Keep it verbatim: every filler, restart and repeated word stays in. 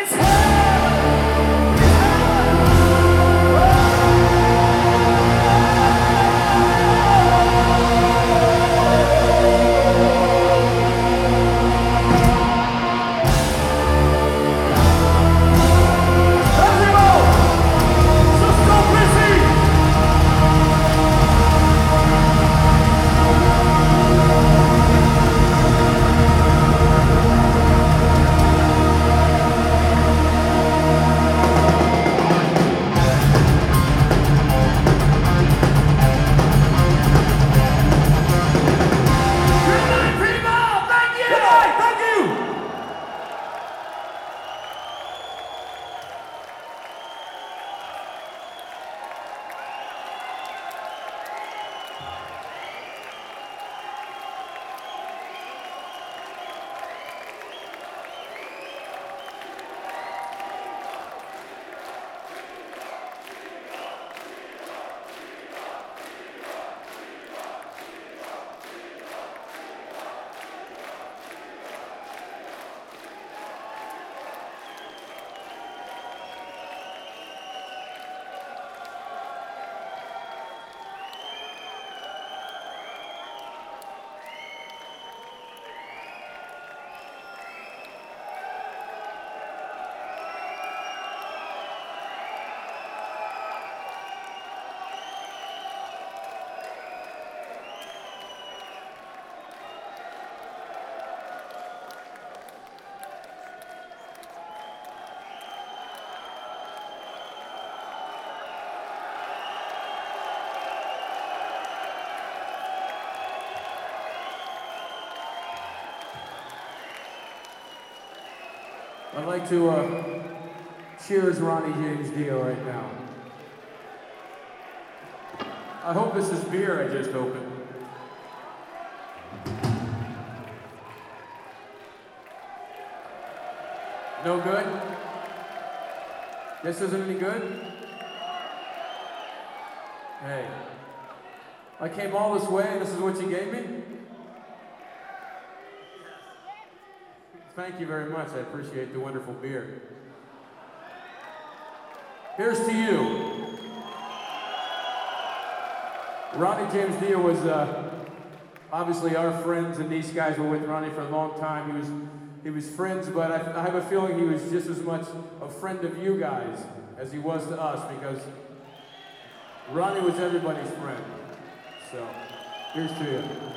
I'd like to uh, cheers Ronnie James Dio right now. I hope this is beer I just opened. No good? This isn't any good? Hey, I came all this way and this is what you gave me? Thank you very much. I appreciate the wonderful beer. Here's to you. Ronnie James Dio was uh, obviously our friends, and these guys were with Ronnie for a long time. He was, he was friends, but I, I have a feeling he was just as much a friend of you guys as he was to us, because Ronnie was everybody's friend. So, here's to you.